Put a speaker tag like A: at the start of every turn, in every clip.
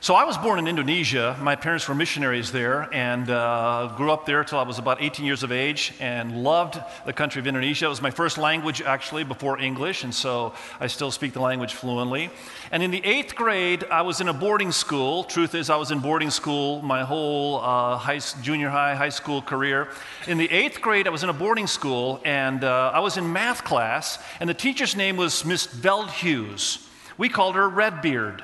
A: So I was born in Indonesia. My parents were missionaries there and grew up there till I was about 18 years of age and loved the country of Indonesia. It was my first language actually before English, and so I still speak the language fluently. And in the 8th grade, I was in a boarding school. Truth is, I was in boarding school my whole junior high, high school career. In the 8th grade, I was in a boarding school, and I was in math class, and the teacher's name was Miss Veldhuis. We called her Redbeard.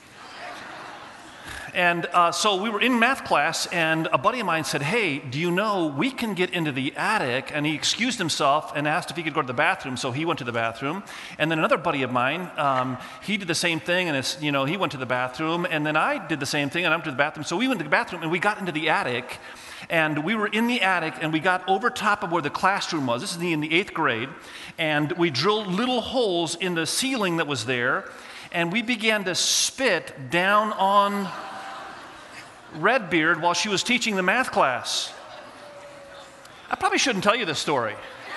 A: And so we were in math class, and a buddy of mine said, "Hey, do you know we can get into the attic?" And he excused himself and asked if he could go to the bathroom, so he went to the bathroom. And then another buddy of mine, he did the same thing, and he went to the bathroom. And then I did the same thing, and I went to the bathroom. So we went to the bathroom, and we got into the attic. And we were in the attic, and we got over top of where the classroom was. This is in the 8th grade. And we drilled little holes in the ceiling that was there, and we began to spit down on Redbeard while she was teaching the math class. I probably shouldn't tell you this story.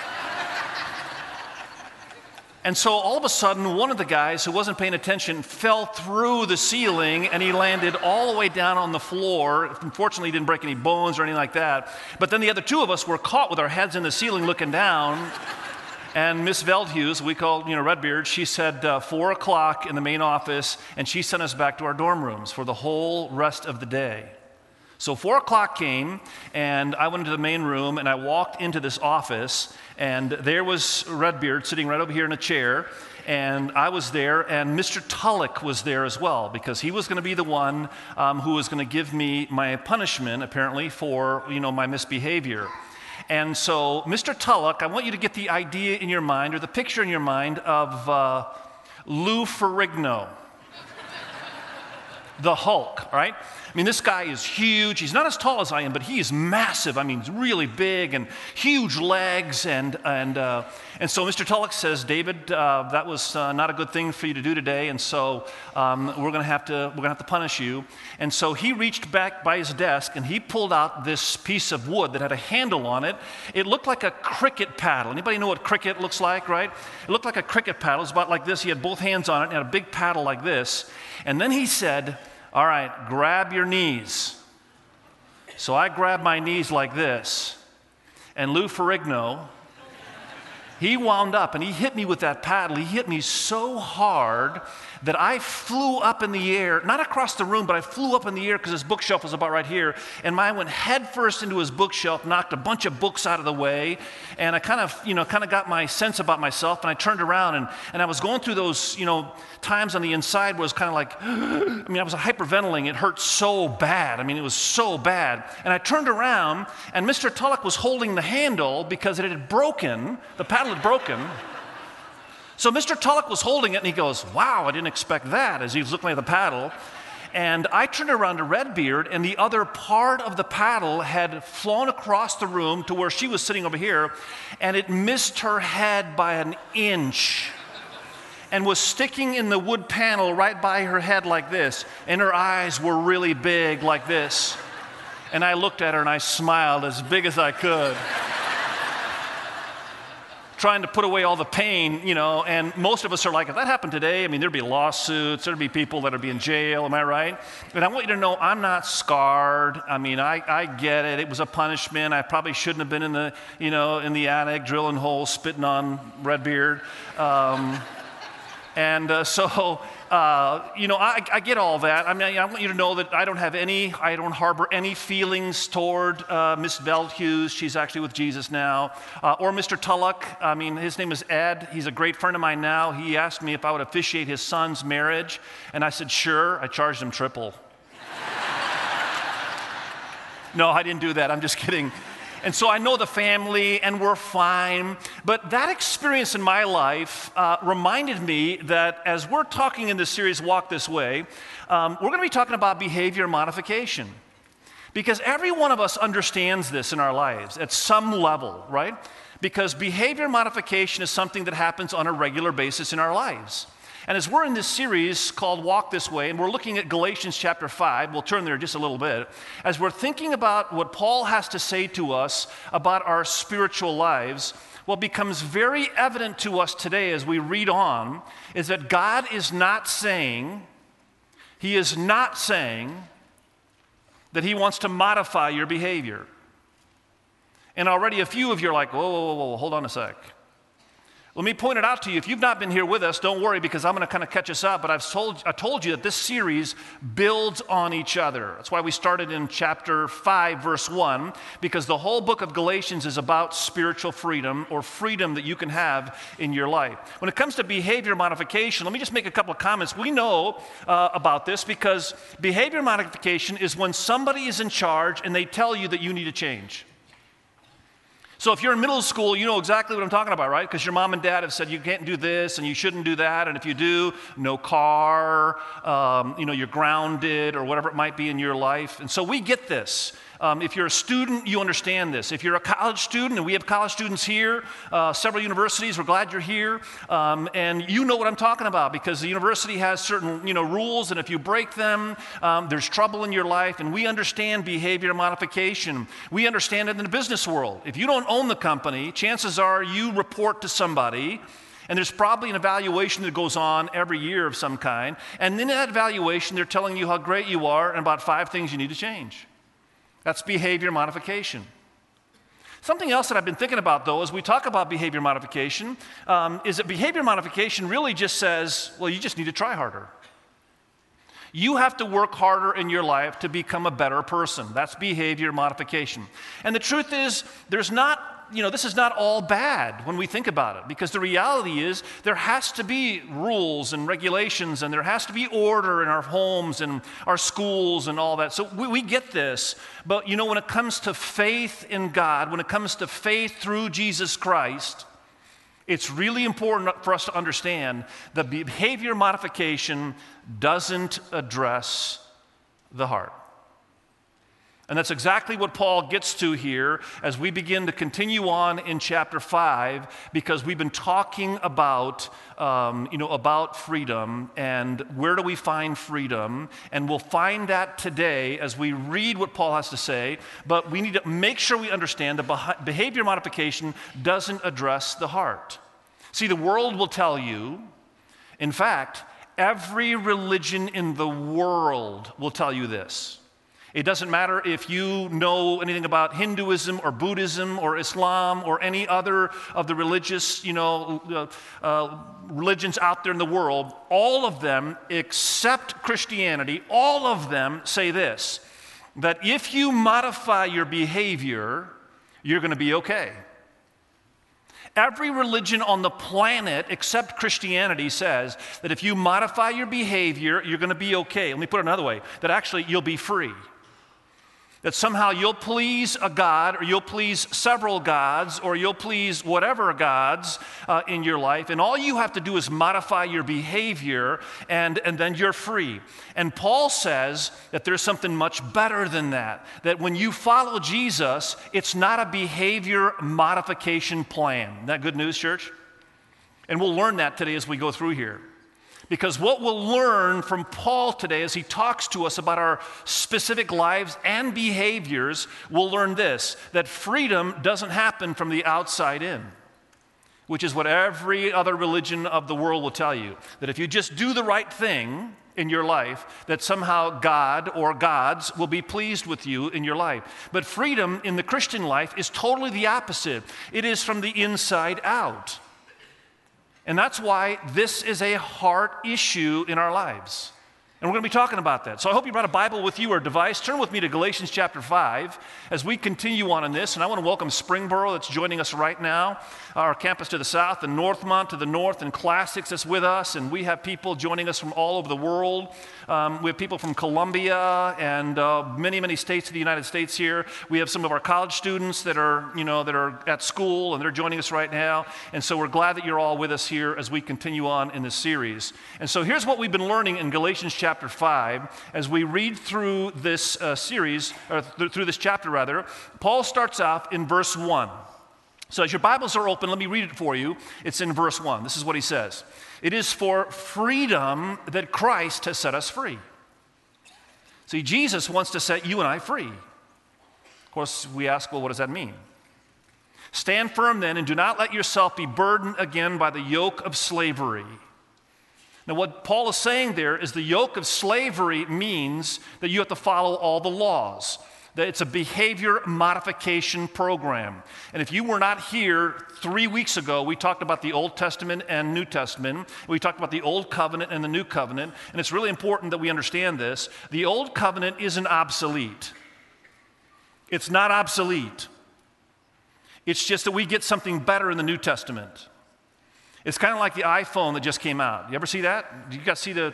A: And so all of a sudden, one of the guys who wasn't paying attention fell through the ceiling, and he landed all the way down on the floor. Unfortunately, he didn't break any bones or anything like that. But then the other two of us were caught with our heads in the ceiling looking down. And Miss Veldhuis, we called Redbeard, she said 4 o'clock in the main office, and she sent us back to our dorm rooms for the whole rest of the day. So 4 o'clock came, and I went into the main room, and I walked into this office, and there was Redbeard sitting right over here in a chair, and I was there, and Mr. Tulloch was there as well, because he was going to be the one who was going to give me my punishment, apparently, for my misbehavior. And so, Mr. Tulloch, I want you to get the idea in your mind, or the picture in your mind, of Lou Ferrigno, the Hulk, right? I mean, this guy is huge. He's not as tall as I am, but he is massive. I mean, he's really big and huge legs. And so Mr. Tulloch says, "David, that was not a good thing for you to do today, and so we're gonna have to punish you." And so he reached back by his desk and he pulled out this piece of wood that had a handle on it. It looked like a cricket paddle. Anybody know what cricket looks like, right? It looked like a cricket paddle. It was about like this. He had both hands on it and had a big paddle like this. And then he said, "All right, grab your knees." So I grabbed my knees like this, and Lou Ferrigno, he wound up and he hit me with that paddle. He hit me so hard that I flew up in the air, not across the room, but I flew up in the air because his bookshelf was about right here, and I went headfirst into his bookshelf, knocked a bunch of books out of the way, and I kind of got my sense about myself, and I turned around, and I was going through those, times on the inside where it was kind of like, I was hyperventilating. It hurt so bad. It was so bad. And I turned around, and Mr. Tulloch was holding the handle because it had broken. The paddle had broken. So Mr. Tulloch was holding it, and he goes, "Wow, I didn't expect that," as he was looking at the paddle. And I turned around to Redbeard, and the other part of the paddle had flown across the room to where she was sitting over here, and it missed her head by an inch and was sticking in the wood panel right by her head like this, and her eyes were really big like this. And I looked at her, and I smiled as big as I could, trying to put away all the pain, and most of us are like, if that happened today, there'd be lawsuits, there'd be people that would be in jail, am I right? But I want you to know I'm not scarred. I get it. It was a punishment. I probably shouldn't have been in the, in the attic, drilling holes, spitting on Redbeard. I get all that. I want you to know that I don't harbor any feelings toward Miss Veldhuis. She's actually with Jesus now. Or Mr. Tulloch. His name is Ed. He's a great friend of mine now. He asked me if I would officiate his son's marriage, and I said, sure. I charged him triple. No, I didn't do that. I'm just kidding. And so I know the family, and we're fine. But that experience in my life reminded me that as we're talking in this series, Walk This Way, we're going to be talking about behavior modification. Because every one of us understands this in our lives at some level, right? Because behavior modification is something that happens on a regular basis in our lives. And as we're in this series called Walk This Way, and we're looking at Galatians chapter 5, we'll turn there just a little bit, as we're thinking about what Paul has to say to us about our spiritual lives, what becomes very evident to us today as we read on is that God is not saying He is not saying that he wants to modify your behavior. And already a few of you are like, whoa, hold on a sec. Let me point it out to you. If you've not been here with us, don't worry, because I'm going to kind of catch us up. But I told you that this series builds on each other. That's why we started in chapter 5, verse 1, because the whole book of Galatians is about spiritual freedom, or freedom that you can have in your life. When it comes to behavior modification, let me just make a couple of comments. We know about this because behavior modification is when somebody is in charge and they tell you that you need to change. So if you're in middle school, you know exactly what I'm talking about, right? Because your mom and dad have said you can't do this and you shouldn't do that, and if you do, no car, you're grounded, or whatever it might be in your life. And so we get this. If you're a student, you understand this. If you're a college student, and we have college students here, several universities, we're glad you're here, and you know what I'm talking about, because the university has certain rules, and if you break them, there's trouble in your life, and we understand behavior modification. We understand it in the business world. If you don't own the company, chances are you report to somebody, and there's probably an evaluation that goes on every year of some kind, and in that evaluation, they're telling you how great you are and about 5 things you need to change. That's behavior modification. Something else that I've been thinking about, though, as we talk about behavior modification, is that behavior modification really just says, well, you just need to try harder. You have to work harder in your life to become a better person. That's behavior modification. And the truth is, this is not all bad when we think about it, because the reality is there has to be rules and regulations, and there has to be order in our homes and our schools and all that. So we get this, but when it comes to faith in God, when it comes to faith through Jesus Christ, it's really important for us to understand that behavior modification doesn't address the heart. And that's exactly what Paul gets to here as we begin to continue on in chapter 5, because we've been talking about freedom and where do we find freedom. And we'll find that today as we read what Paul has to say, but we need to make sure we understand that behavior modification doesn't address the heart. See, the world will tell you, in fact, every religion in the world will tell you this. It doesn't matter if you know anything about Hinduism or Buddhism or Islam or any other of the religious, religions out there in the world. All of them, except Christianity, all of them say this, that if you modify your behavior, you're going to be okay. Every religion on the planet except Christianity says that if you modify your behavior, you're going to be okay. Let me put it another way, that actually you'll be free. That somehow you'll please a God, or you'll please several gods, or you'll please whatever gods in your life, and all you have to do is modify your behavior, and then you're free. And Paul says that there's something much better than that, that when you follow Jesus, it's not a behavior modification plan. Isn't that good news, church? And we'll learn that today as we go through here. Because what we'll learn from Paul today as he talks to us about our specific lives and behaviors, we'll learn this, that freedom doesn't happen from the outside in, which is what every other religion of the world will tell you, that if you just do the right thing in your life, that somehow God or gods will be pleased with you in your life. But freedom in the Christian life is totally the opposite. It is from the inside out. And that's why this is a heart issue in our lives. And we're going to be talking about that. So I hope you brought a Bible with you or a device. Turn with me to Galatians chapter 5 as we continue on in this. And I want to welcome Springboro that's joining us right now, our campus to the south, and Northmont to the north, and Classics that's with us. And we have people joining us from all over the world. We have people from Colombia and many, many states of the United States here. We have some of our college students that are at school, and they're joining us right now. And so we're glad that you're all with us here as we continue on in this series. And so here's what we've been learning in Galatians chapter 5 as we read through this series, or through this chapter rather. Paul starts off in verse 1. So as your Bibles are open, let me read it for you. It's in verse 1. This is what he says. It is for freedom that Christ has set us free. See, Jesus wants to set you and I free. Of course, we ask, well, what does that mean? Stand firm then, and do not let yourself be burdened again by the yoke of slavery. Now, what Paul is saying there is the yoke of slavery means that you have to follow all the laws, that it's a behavior modification program. And if you were not here 3 weeks ago, we talked about the Old Testament and New Testament. We talked about the Old Covenant and the New Covenant. And it's really important that we understand this. The Old Covenant isn't obsolete. It's not obsolete. It's just that we get something better in the New Testament. It's kind of like the iPhone that just came out. You ever see that? You guys see the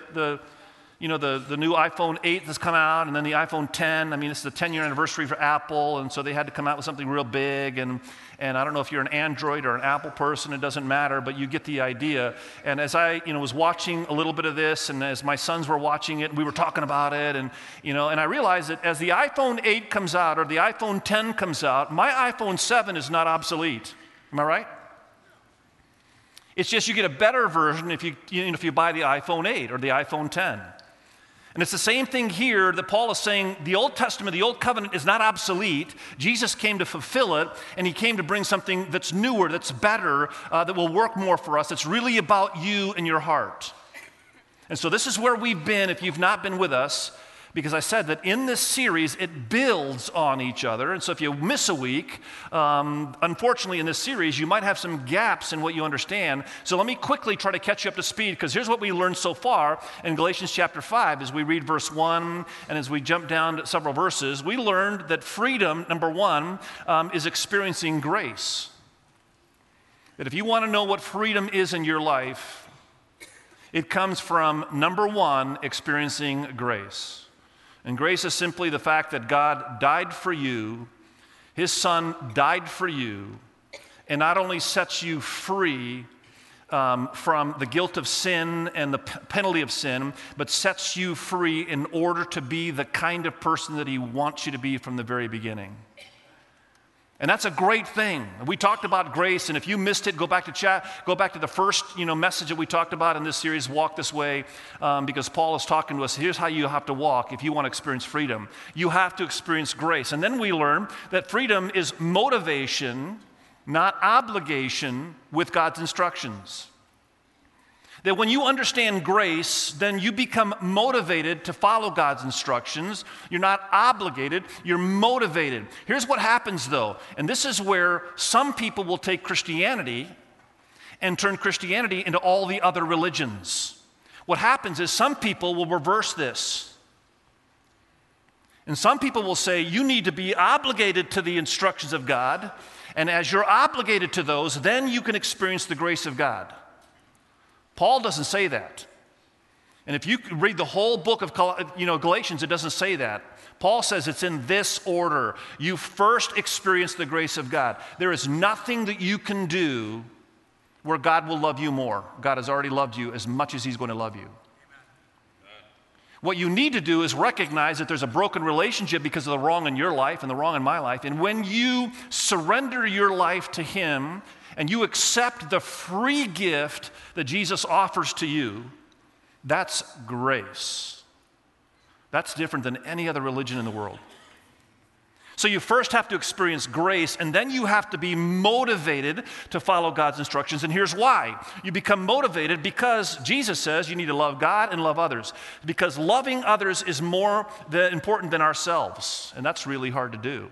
A: new iPhone 8 that's come out, and then the iPhone 10. I mean, it's the 10-year anniversary for Apple, and so they had to come out with something real big. And I don't know if you're an Android or an Apple person, it doesn't matter, but you get the idea. And as I was watching a little bit of this, and as my sons were watching it, we were talking about it, and I realized that as the iPhone 8 comes out or the iPhone 10 comes out, my iPhone 7 is not obsolete. Am I right? It's just you get a better version if you buy the iPhone 8 or the iPhone 10. And it's the same thing here that Paul is saying the Old Testament, the Old Covenant is not obsolete. Jesus came to fulfill it, and he came to bring something that's newer, that's better, that will work more for us. It's really about you and your heart. And so this is where we've been if you've not been with us, because I said that in this series, it builds on each other. And so if you miss a week, unfortunately in this series, you might have some gaps in what you understand. So let me quickly try to catch you up to speed, because here's what we learned so far in Galatians chapter 5. As we read verse 1 and as we jump down to several verses, we learned that freedom, number one, is experiencing grace. That if you want to know what freedom is in your life, it comes from, number one, experiencing grace. And grace is simply the fact that God died for you, his son died for you, and not only sets you free from the guilt of sin and the penalty of sin, but sets you free in order to be the kind of person that he wants you to be from the very beginning. And that's a great thing. We talked about grace, and if you missed it, go back to the first message that we talked about in this series, Walk This Way, because Paul is talking to us. Here's how you have to walk if you want to experience freedom. You have to experience grace. And then we learn that freedom is motivation, not obligation, with God's instructions. That when you understand grace, then you become motivated to follow God's instructions. You're not obligated, you're motivated. Here's what happens though, and this is where some people will take Christianity and turn Christianity into all the other religions. What happens is some people will reverse this. And some people will say, you need to be obligated to the instructions of God, and as you're obligated to those, then you can experience the grace of God. Paul doesn't say that. And if you read the whole book of Galatians, it doesn't say that. Paul says it's in this order. You first experience the grace of God. There is nothing that you can do where God will love you more. God has already loved you as much as he's going to love you. What you need to do is recognize that there's a broken relationship because of the wrong in your life and the wrong in my life. And when you surrender your life to him, and you accept the free gift that Jesus offers to you, that's grace. That's different than any other religion in the world. So you first have to experience grace, and then you have to be motivated to follow God's instructions. And here's why. You become motivated because Jesus says you need to love God and love others. Because loving others is more important than ourselves, and that's really hard to do.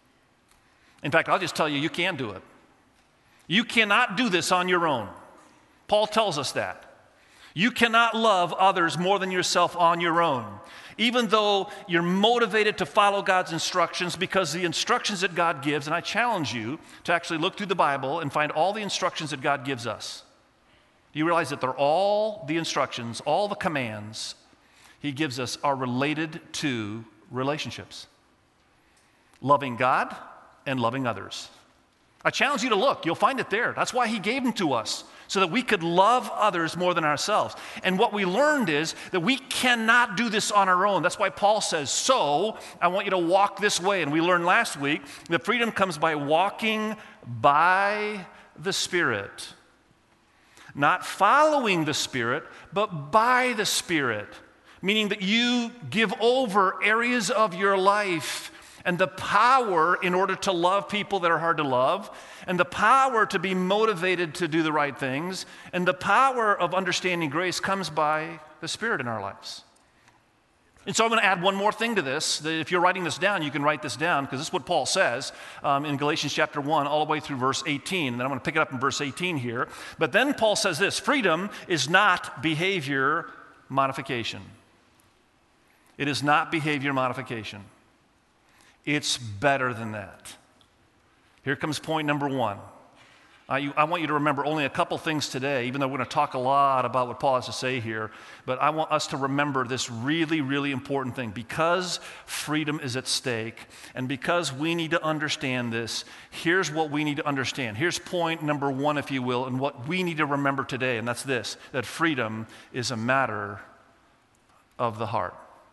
A: In fact, I'll just tell you, you can't do it. You cannot do this on your own. Paul tells us that. You cannot love others more than yourself on your own. Even though you're motivated to follow God's instructions, because the instructions that God gives, and I challenge you to actually look through the Bible and find all the instructions that God gives us. Do you realize that they're all the instructions, all the commands he gives us are related to relationships? Loving God and loving others. I challenge you to look. You'll find it there. That's why he gave them to us, so that we could love others more than ourselves. And what we learned is that we cannot do this on our own. That's why Paul says, so I want you to walk this way. And we learned last week that freedom comes by walking by the Spirit. Not following the Spirit, but by the Spirit. Meaning that you give over areas of your life and the power in order to love people that are hard to love, and the power to be motivated to do the right things, and the power of understanding grace comes by the Spirit in our lives. And so I'm going to add one more thing to this. If you're writing this down, you can write this down, because this is what Paul says in Galatians chapter 1 all the way through verse 18. And then I'm going to pick it up in verse 18 here. But then Paul says this: freedom is not behavior modification. It is not behavior modification. It's better than that. Here comes point number one. I want you to remember only a couple things today, even though we're going to talk a lot about what Paul has to say here. But I want us to remember this really, really important thing. Because freedom is at stake, and because we need to understand this, here's what we need to understand. Here's point number one, if you will, and what we need to remember today, and that's this: that freedom is a matter of the heart.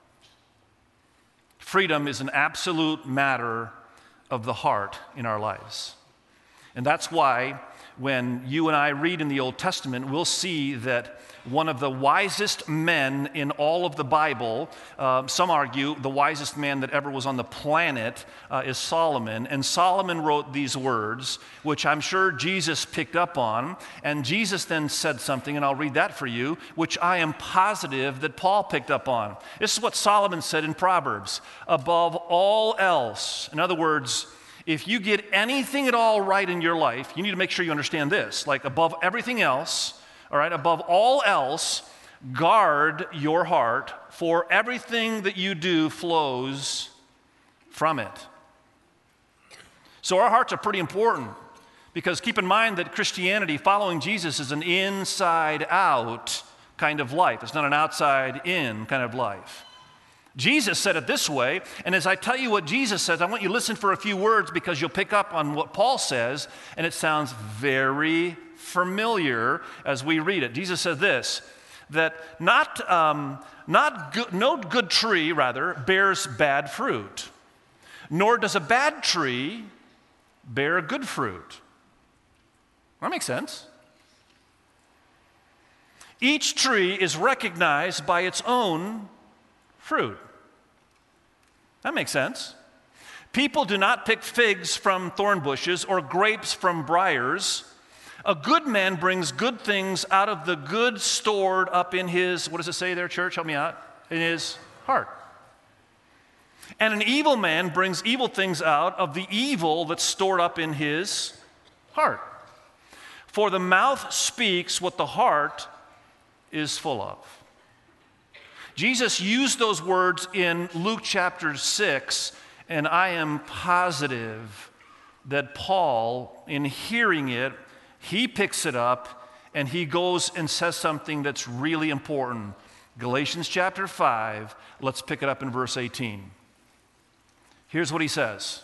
A: Freedom is an absolute matter of the heart in our lives. And that's why when you and I read in the Old Testament, we'll see that one of the wisest men in all of the Bible, some argue the wisest man that ever was on the planet, is Solomon. And Solomon wrote these words, which I'm sure Jesus picked up on. And Jesus then said something, and I'll read that for you, which I am positive that Paul picked up on. This is what Solomon said in Proverbs: above all else. In other words, if you get anything at all right in your life, you need to make sure you understand this. Like, above everything else, all right, above all else, guard your heart, for everything that you do flows from it. So our hearts are pretty important, because keep in mind that Christianity, following Jesus, is an inside-out kind of life. It's not an outside-in kind of life. Jesus said it this way, and as I tell you what Jesus says, I want you to listen for a few words, because you'll pick up on what Paul says, and it sounds very familiar as we read it. Jesus said this, that no good tree, bears bad fruit, nor does a bad tree bear good fruit. That makes sense. Each tree is recognized by its own fruit. That makes sense. People do not pick figs from thorn bushes or grapes from briars. A good man brings good things out of the good stored up in his, what does it say there, church? Help me out. In his heart. And an evil man brings evil things out of the evil that's stored up in his heart. For the mouth speaks what the heart is full of. Jesus used those words in Luke chapter 6, and I am positive that Paul, in hearing it, he picks it up and he goes and says something that's really important. Galatians chapter 5, let's pick it up in verse 18. Here's what he says.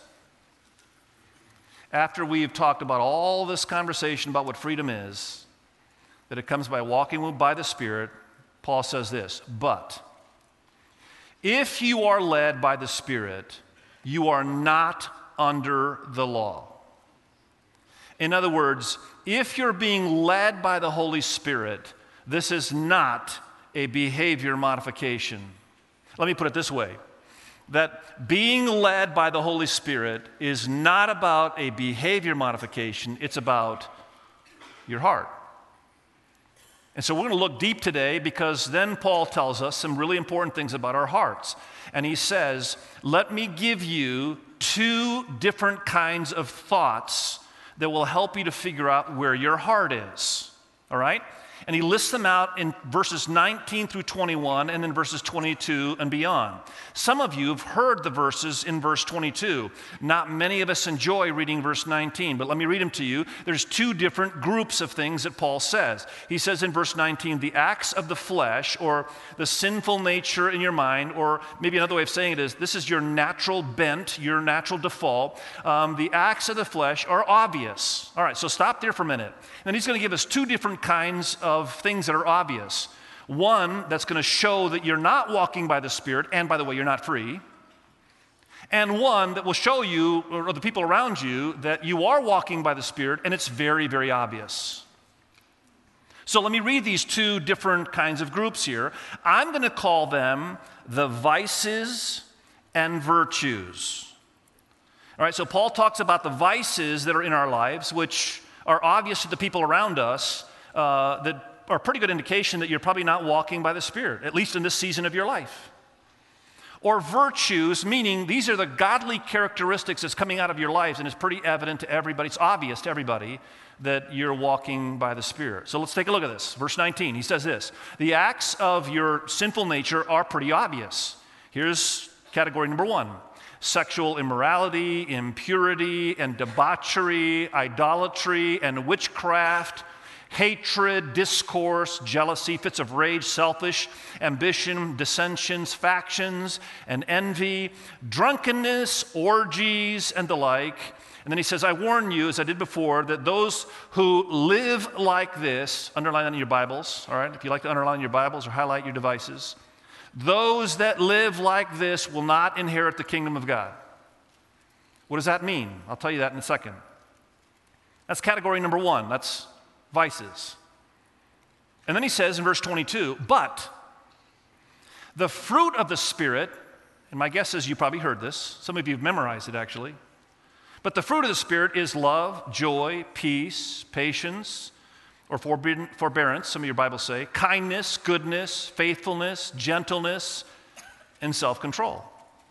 A: After we've talked about all this conversation about what freedom is, that it comes by walking by the Spirit, Paul says this: but if you are led by the Spirit, you are not under the law. In other words, if you're being led by the Holy Spirit, this is not a behavior modification. Let me put it this way, that being led by the Holy Spirit is not about a behavior modification, it's about your heart. And so we're going to look deep today, because then Paul tells us some really important things about our hearts. And he says, let me give you two different kinds of thoughts that will help you to figure out where your heart is. All right? And he lists them out in verses 19 through 21 and then verses 22 and beyond. Some of you have heard the verses in verse 22. Not many of us enjoy reading verse 19, but let me read them to you. There's two different groups of things that Paul says. He says in verse 19, the acts of the flesh, or the sinful nature in your mind, or maybe another way of saying it is, this is your natural bent, your natural default. The acts of the flesh are obvious. All right, so stop there for a minute. And he's going to give us two different kinds of things that are obvious. One that's going to show that you're not walking by the Spirit, and by the way, you're not free. And one that will show you, or the people around you, that you are walking by the Spirit, and it's very, very obvious. So let me read these two different kinds of groups here. I'm going to call them the vices and virtues. All right, so Paul talks about the vices that are in our lives, which are obvious to the people around us, that are a pretty good indication that you're probably not walking by the Spirit, at least in this season of your life. Or virtues, meaning these are the godly characteristics that's coming out of your lives, and it's pretty evident to everybody, it's obvious to everybody that you're walking by the Spirit. So let's take a look at this. Verse 19, he says this, the acts of your sinful nature are pretty obvious. Here's category number 1. Sexual immorality, impurity, and debauchery, idolatry, and witchcraft, hatred, discourse, jealousy, fits of rage, selfish ambition, dissensions, factions, and envy, drunkenness, orgies, and the like. And then he says, I warn you, as I did before, that those who live like this, underline that in your Bibles, all right? If you like to underline your Bibles or highlight your devices, those that live like this will not inherit the kingdom of God. What does that mean? I'll tell you that in a second. That's category number 1. That's vices. And then he says in verse 22, but the fruit of the Spirit, and my guess is you probably heard this, some of you have memorized it actually, but the fruit of the Spirit is love, joy, peace, patience, or forbearance, some of your Bibles say, kindness, goodness, faithfulness, gentleness, and self-control.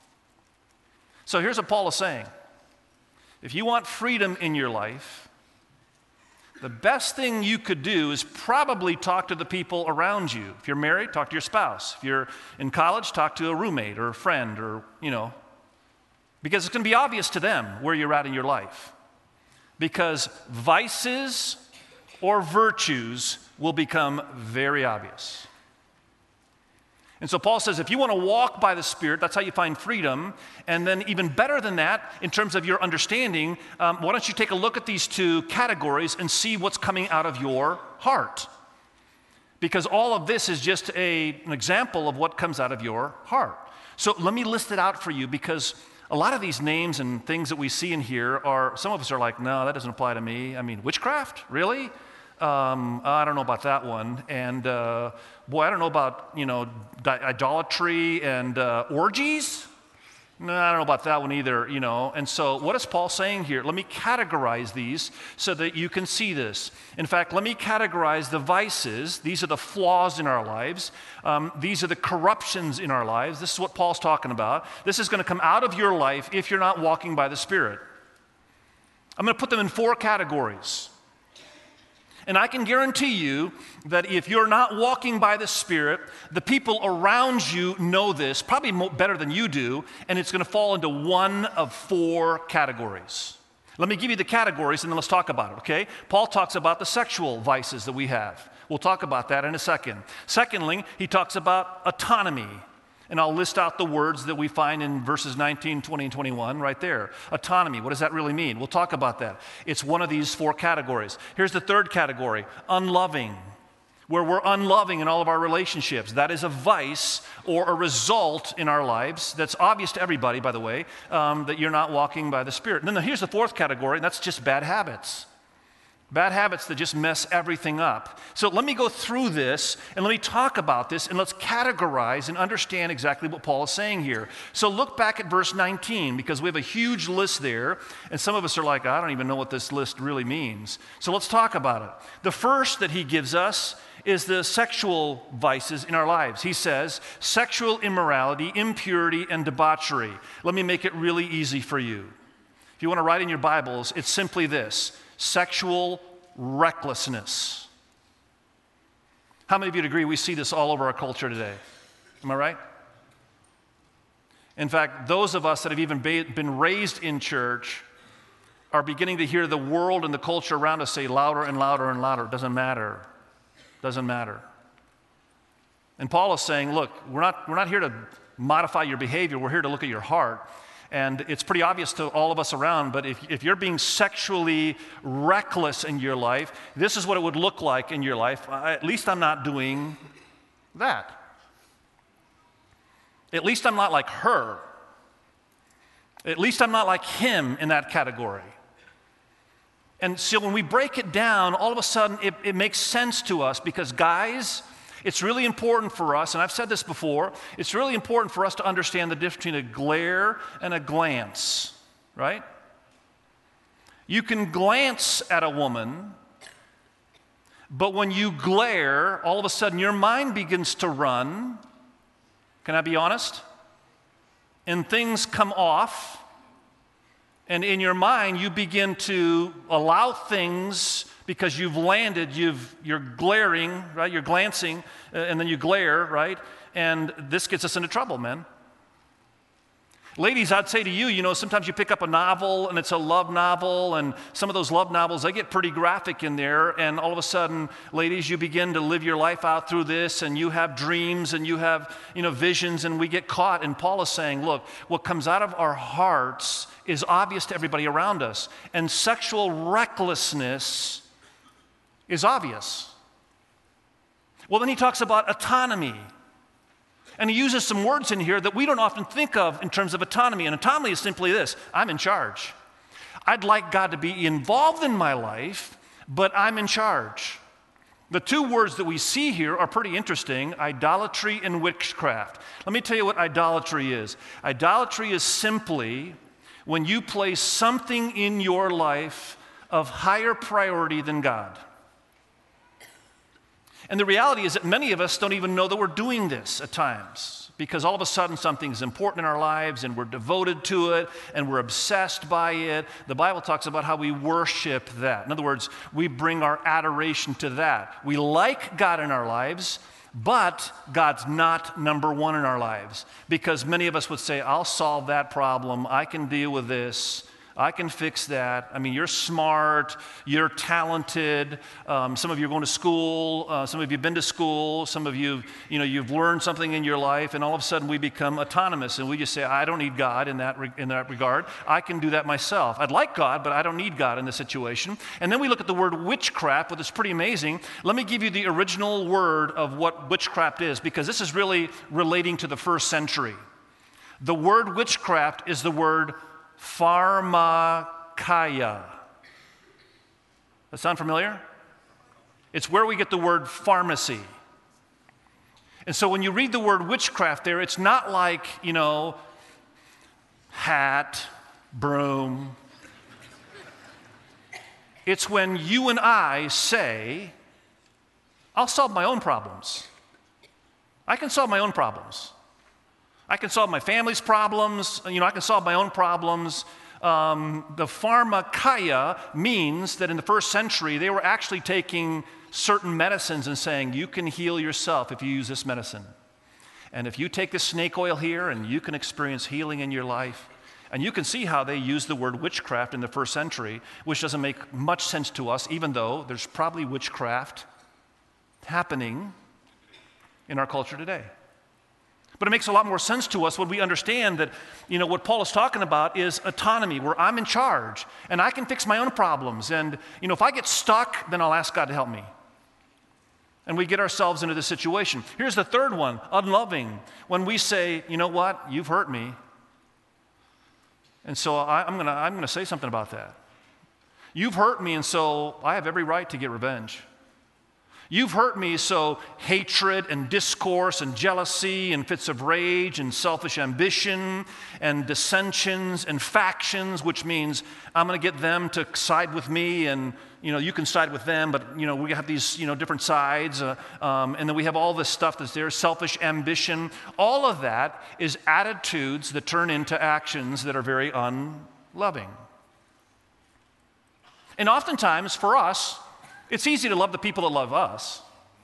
A: So here's what Paul is saying. If you want freedom in your life, the best thing you could do is probably talk to the people around you. If you're married, talk to your spouse. If you're in college, talk to a roommate or a friend or, because it's going to be obvious to them where you're at in your life. Because vices or virtues will become very obvious. And so Paul says, if you want to walk by the Spirit, that's how you find freedom. And then even better than that, in terms of your understanding, why don't you take a look at these 2 categories and see what's coming out of your heart? Because all of this is just an example of what comes out of your heart. So let me list it out for you, because a lot of these names and things that we see in here some of us are like, no, that doesn't apply to me. I mean, witchcraft? Really? I don't know about that one. And I don't know about, idolatry and orgies. No, I don't know about that one either, And so what is Paul saying here? Let me categorize these so that you can see this. In fact, let me categorize the vices. These are the flaws in our lives. These are the corruptions in our lives. This is what Paul's talking about. This is going to come out of your life if you're not walking by the Spirit. I'm going to put them in 4 categories. And I can guarantee you that if you're not walking by the Spirit, the people around you know this, probably better than you do, and it's going to fall into one of 4 categories. Let me give you the categories, and then let's talk about it, okay? Paul talks about the sexual vices that we have. We'll talk about that in a second. Secondly, he talks about autonomy. And I'll list out the words that we find in verses 19, 20, and 21 right there. Autonomy, what does that really mean? We'll talk about that. It's one of these 4 categories. Here's the 3rd category, unloving, where we're unloving in all of our relationships. That is a vice or a result in our lives that's obvious to everybody, by the way, that you're not walking by the Spirit. And then here's the 4th category, and that's just bad habits. Bad habits that just mess everything up. So let me go through this and let me talk about this and let's categorize and understand exactly what Paul is saying here. So look back at verse 19 because we have a huge list there and some of us are like, I don't even know what this list really means. So let's talk about it. The first that he gives us is the sexual vices in our lives. He says sexual immorality, impurity, and debauchery. Let me make it really easy for you. If you want to write in your Bibles, it's simply this. Sexual recklessness. How many of you would agree we see this all over our culture today? Am I right? In fact, those of us that have even been raised in church are beginning to hear the world and the culture around us say louder and louder and louder. It doesn't matter. Doesn't matter. And Paul is saying, look, we're not here to modify your behavior. We're here to look at your heart. And it's pretty obvious to all of us around, but if you're being sexually reckless in your life, this is what it would look like in your life. At least I'm not doing that. At least I'm not like her. At least I'm not like him in that category. And so when we break it down, all of a sudden it makes sense to us because guys, it's really important for us, and I've said this before, it's really important for us to understand the difference between a glare and a glance, right? You can glance at a woman, but when you glare, all of a sudden your mind begins to run. Can I be honest? And things come off. And in your mind, you begin to allow things because you've landed, you're glaring, right? You're glancing, and then you glare, right? And this gets us into trouble, man. Ladies, I'd say to you, sometimes you pick up a novel and it's a love novel, and some of those love novels, they get pretty graphic in there, and all of a sudden, ladies, you begin to live your life out through this, and you have dreams and you have, visions, and we get caught. And Paul is saying, look, what comes out of our hearts is obvious to everybody around us, and sexual recklessness is obvious. Well, then he talks about autonomy. And he uses some words in here that we don't often think of in terms of autonomy. And autonomy is simply this: I'm in charge. I'd like God to be involved in my life, but I'm in charge. The two words that we see here are pretty interesting: idolatry and witchcraft. Let me tell you what idolatry is. Idolatry is simply when you place something in your life of higher priority than God. And the reality is that many of us don't even know that we're doing this at times, because all of a sudden something's important in our lives and we're devoted to it and we're obsessed by it. The Bible talks about how we worship that. In other words, we bring our adoration to that. We like God in our lives, but God's not number one in our lives, because many of us would say, I'll solve that problem. I can deal with this. I can fix that. I mean, you're smart, you're talented. Some of you are going to school. Some of you have been to school. Some of you, you've learned something in your life, and all of a sudden we become autonomous, and we just say, I don't need God in that regard. I can do that myself. I'd like God, but I don't need God in this situation. And then we look at the word witchcraft, which is pretty amazing. Let me give you the original word of what witchcraft is, because this is really relating to the first century. The word witchcraft is the word pharmakeia. That sound familiar? It's where we get the word pharmacy. And so when you read the word witchcraft there, it's not like, hat, broom. It's when you and I say, I'll solve my own problems. I can solve my own problems. I can solve my family's problems. I can solve my own problems. The pharmakeia means that in the first century, they were actually taking certain medicines and saying, you can heal yourself if you use this medicine. And if you take this snake oil here, and you can experience healing in your life. And you can see how they use the word witchcraft in the first century, which doesn't make much sense to us, even though there's probably witchcraft happening in our culture today. But it makes a lot more sense to us when we understand that, what Paul is talking about is autonomy, where I'm in charge and I can fix my own problems. And, if I get stuck, then I'll ask God to help me. And we get ourselves into this situation. Here's the third one: unloving. When we say, you know what, you've hurt me, and so I'm gonna say something about that. You've hurt me, and so I have every right to get revenge. You've hurt me, so hatred and discourse and jealousy and fits of rage and selfish ambition and dissensions and factions, which means I'm going to get them to side with me, and you can side with them, but we have these different sides, and then we have all this stuff that's there, selfish ambition. All of that is attitudes that turn into actions that are very unloving. And oftentimes for us, it's easy to love the people that love us.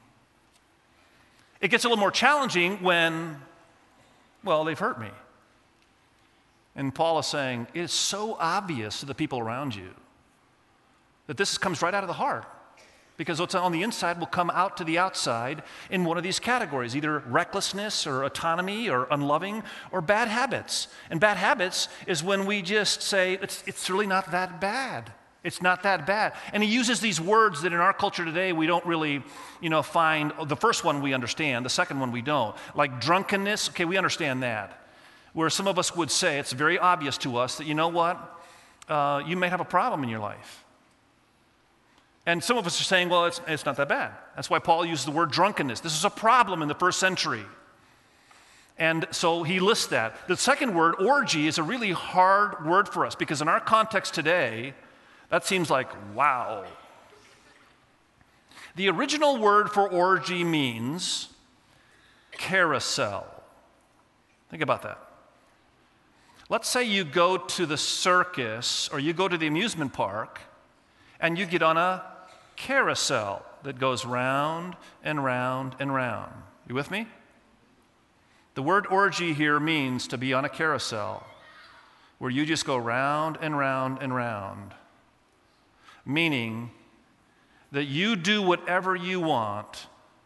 A: It gets a little more challenging when, they've hurt me. And Paul is saying, it's so obvious to the people around you that this comes right out of the heart. Because what's on the inside will come out to the outside in one of these categories, either recklessness or autonomy or unloving or bad habits. And bad habits is when we just say, it's really not that bad. It's not that bad. And he uses these words that in our culture today we don't really, find. The first one we understand, the second one we don't. Like drunkenness, okay, we understand that. Where some of us would say, it's very obvious to us that, you may have a problem in your life. And some of us are saying, it's not that bad. That's why Paul used the word drunkenness. This is a problem in the first century. And so he lists that. The second word, orgy, is a really hard word for us, because in our context today, That seems like, wow. The original word for orgy means carousel. Think about that. Let's say you go to the circus or you go to the amusement park and you get on a carousel that goes round and round and round. You with me? The word orgy here means to be on a carousel where you just go round and round and round, meaning that you do whatever you want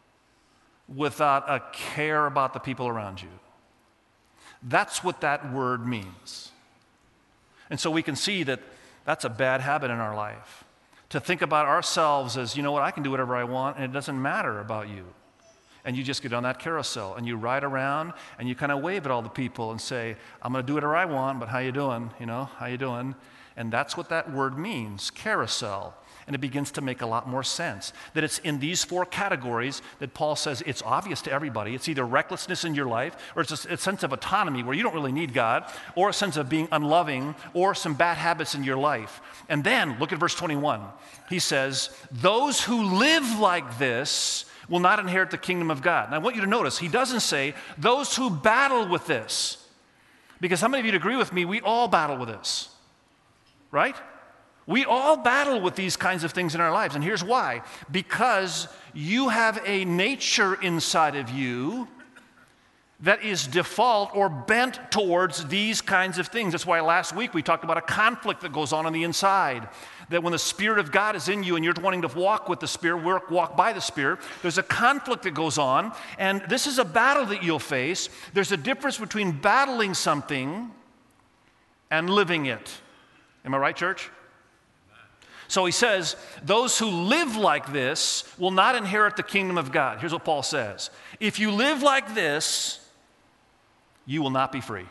A: without a care about the people around you. That's what that word means. And so we can see that that's a bad habit in our life. To think about ourselves as, you know what, I can do whatever I want and it doesn't matter about you. And you just get on that carousel and you ride around and you kind of wave at all the people and say, I'm going to do whatever I want, but how you doing? You know, how you doing? And that's what that word means, carousel. And it begins to make a lot more sense. That it's in these four categories that Paul says it's obvious to everybody. It's either recklessness in your life, or it's a sense of autonomy where you don't really need God, or a sense of being unloving, or some bad habits in your life. And then, look at verse 21. He says, those who live like this will not inherit the kingdom of God. And I want you to notice, he doesn't say those who battle with this. Because how many of you would agree with me, we all battle with this, right? We all battle with these kinds of things in our lives, and here's why. Because you have a nature inside of you that is default or bent towards these kinds of things. That's why last week we talked about a conflict that goes on the inside. That when the Spirit of God is in you and you're wanting to walk with the Spirit, walk by the Spirit, there's a conflict that goes on, and this is a battle that you'll face. There's a difference between battling something and living it. Am I right, church? So he says, those who live like this will not inherit the kingdom of God. Here's what Paul says. If you live like this, you will not be free.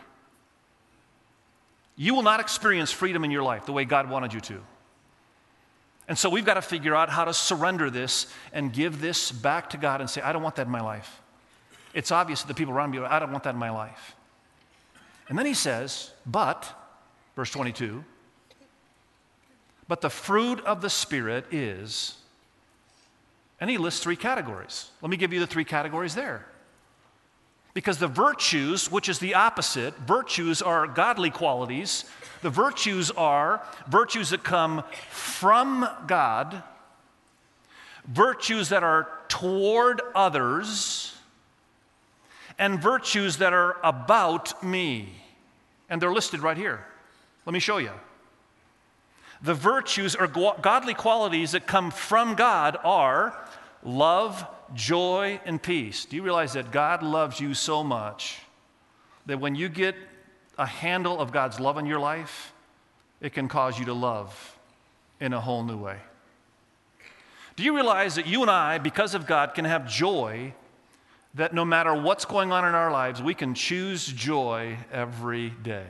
A: You will not experience freedom in your life the way God wanted you to. And so we've got to figure out how to surrender this and give this back to God and say, I don't want that in my life. It's obvious to the people around me, I don't want that in my life. And then he says, but, verse 22, but the fruit of the Spirit is, and he lists three categories. Let me give you the three categories there. Because the virtues, which is the opposite, virtues are godly qualities. The virtues are virtues that come from God, virtues that are toward others, and virtues that are about me. And they're listed right here. Let me show you. The virtues or godly qualities that come from God are love, joy, and peace. Do you realize that God loves you so much that when you get a handle of God's love in your life, it can cause you to love in a whole new way? Do you realize that you and I, because of God, can have joy that no matter what's going on in our lives, we can choose joy every day?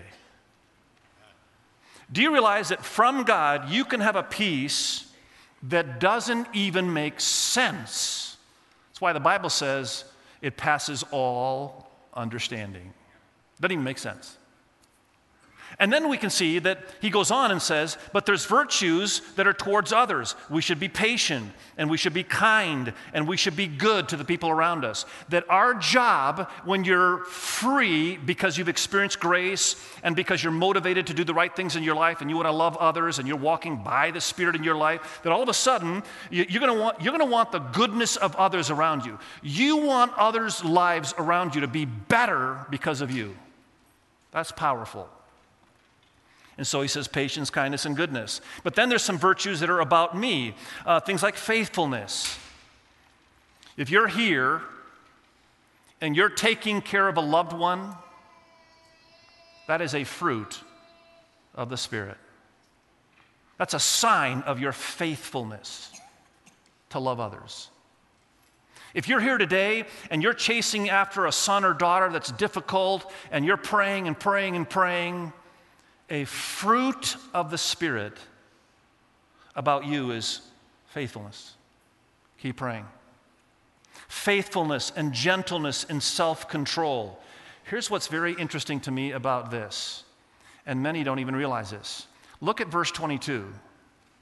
A: Do you realize that from God, you can have a peace that doesn't even make sense? That's why the Bible says it passes all understanding. Doesn't even make sense. And then we can see that he goes on and says, but there's virtues that are towards others. We should be patient, and we should be kind, and we should be good to the people around us. That our job, when you're free because you've experienced grace and because you're motivated to do the right things in your life and you want to love others and you're walking by the Spirit in your life, that all of a sudden you're going to want the goodness of others around you. You want others' lives around you to be better because of you. That's powerful. And so he says patience, kindness, and goodness. But then there's some virtues that are about me. Things like faithfulness. If you're here and you're taking care of a loved one, that is a fruit of the Spirit. That's a sign of your faithfulness to love others. If you're here today and you're chasing after a son or daughter that's difficult and you're praying and praying and praying, a fruit of the Spirit about you is faithfulness. Keep praying. Faithfulness and gentleness and self-control. Here's what's very interesting to me about this, and many don't even realize this. Look at verse 22.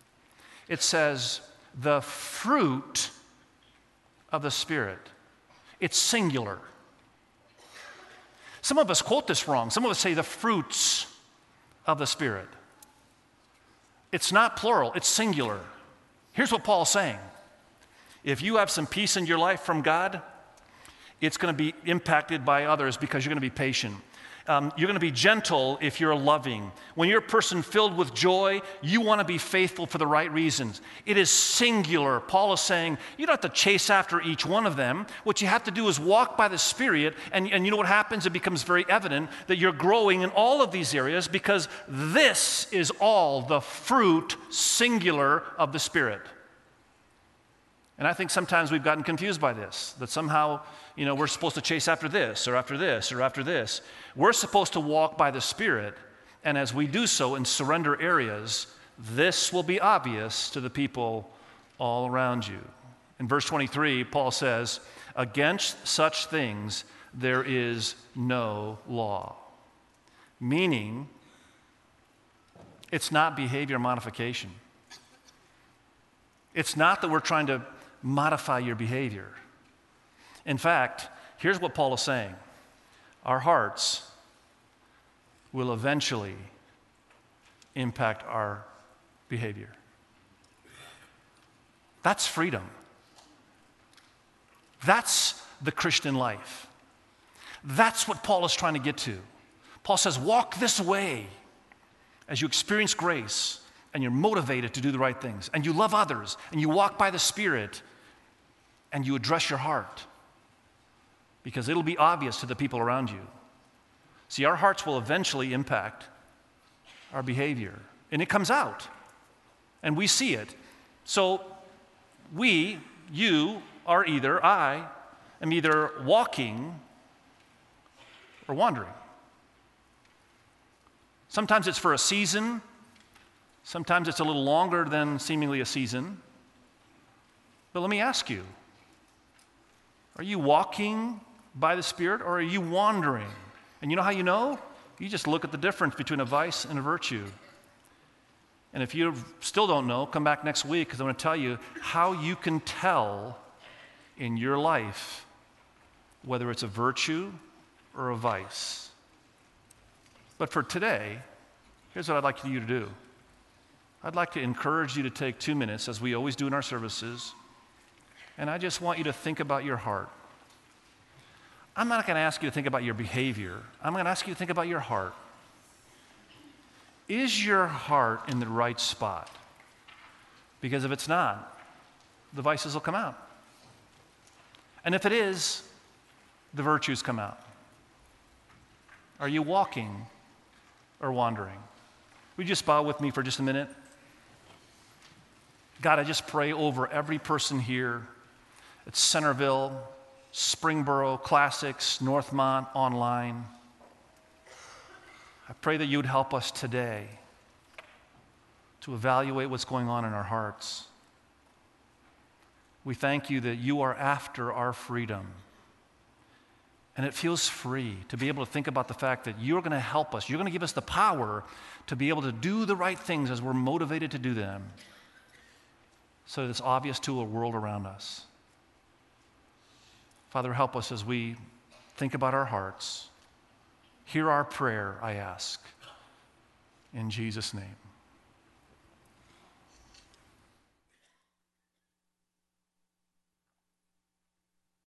A: It says, the fruit of the Spirit. It's singular. Some of us quote this wrong. Some of us say the fruits of the Spirit. It's not plural, it's singular. Here's what Paul's saying. If you have some peace in your life from God, it's going to be impacted by others because you're going to be patient. You're going to be gentle if you're loving. When you're a person filled with joy, you want to be faithful for the right reasons. It is singular. Paul is saying you don't have to chase after each one of them. What you have to do is walk by the Spirit, and you know what happens? It becomes very evident that you're growing in all of these areas because this is all the fruit, singular, of the Spirit. And I think sometimes we've gotten confused by this, that somehow, we're supposed to chase after this or after this or after this. We're supposed to walk by the Spirit, and as we do so in surrender areas, this will be obvious to the people all around you. In verse 23, Paul says, against such things there is no law. Meaning, it's not behavior modification. It's not that we're trying to modify your behavior. In fact, here's what Paul is saying. Our hearts will eventually impact our behavior. That's freedom. That's the Christian life. That's what Paul is trying to get to. Paul says, walk this way as you experience grace and you're motivated to do the right things and you love others and you walk by the Spirit and you address your heart, because it'll be obvious to the people around you. See, our hearts will eventually impact our behavior, and it comes out, and we see it. So I am either walking or wandering. Sometimes it's for a season, sometimes it's a little longer than seemingly a season. But let me ask you, are you walking by the Spirit or are you wandering? And you know how you know? You just look at the difference between a vice and a virtue. And if you still don't know, come back next week because I'm going to tell you how you can tell in your life whether it's a virtue or a vice. But for today, here's what I'd like you to do. I'd like to encourage you to take 2 minutes, as we always do in our services, and I just want you to think about your heart. I'm not going to ask you to think about your behavior. I'm going to ask you to think about your heart. Is your heart in the right spot? Because if it's not, the vices will come out. And if it is, the virtues come out. Are you walking or wandering? Would you just bow with me for just a minute? God, I just pray over every person here at Centerville, Springboro, Classics, Northmont, online. I pray that you would help us today to evaluate what's going on in our hearts. We thank you that you are after our freedom. And it feels free to be able to think about the fact that you're going to help us. You're going to give us the power to be able to do the right things as we're motivated to do them, so that it's obvious to a world around us. Father, help us as we think about our hearts. Hear our prayer, I ask. In Jesus' name.